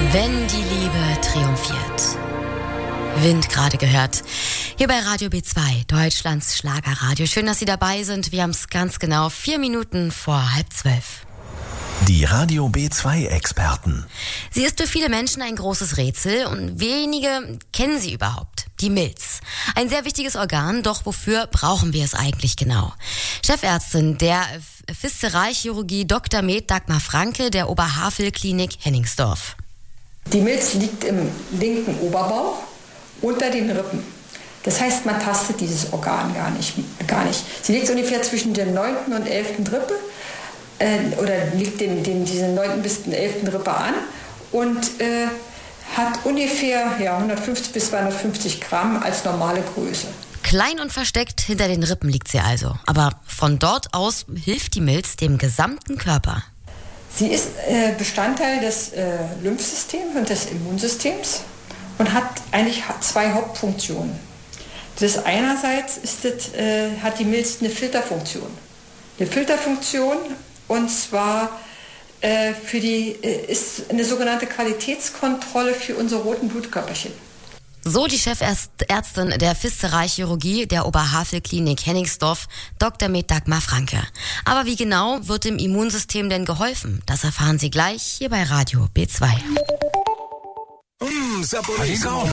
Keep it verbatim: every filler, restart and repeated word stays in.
Wenn die Liebe triumphiert. Wind gerade gehört. Hier bei Radio B zwei, Deutschlands Schlagerradio. Schön, dass Sie dabei sind. Wir haben es ganz genau vier Minuten vor halb zwölf. Die Radio B zwei Experten. Sie ist für viele Menschen ein großes Rätsel und wenige kennen sie überhaupt. Die Milz. Ein sehr wichtiges Organ, doch wofür brauchen wir es eigentlich genau? Chefärztin der Viszeralchirurgie Doktor Med Dagmar Franke der Oberhavel-Klinik Hennigsdorf. Die Milz liegt im linken Oberbauch unter den Rippen. Das heißt, man tastet dieses Organ gar nicht. Gar nicht. Sie liegt ungefähr zwischen der neunten und elften Rippe äh, oder liegt den, den, diese neunten bis elften Rippe an und äh, hat ungefähr ja, hundertfünfzig bis zweihundertfünfzig Gramm als normale Größe. Klein und versteckt hinter den Rippen liegt sie also. Aber von dort aus hilft die Milz dem gesamten Körper. Sie ist äh, Bestandteil des äh, Lymphsystems und des Immunsystems und hat eigentlich zwei Hauptfunktionen. Das einerseits ist das, äh, hat die Milz eine Filterfunktion. Eine Filterfunktion und zwar äh, für die, äh, ist eine sogenannte Qualitätskontrolle für unsere roten Blutkörperchen. So die Chefärztin der Viszeralchirurgie der Oberhavel-Klinik Hennigsdorf, Doktor Med Dagmar Franke. Aber wie genau wird dem Immunsystem denn geholfen? Das erfahren Sie gleich hier bei Radio B zwei. Mm,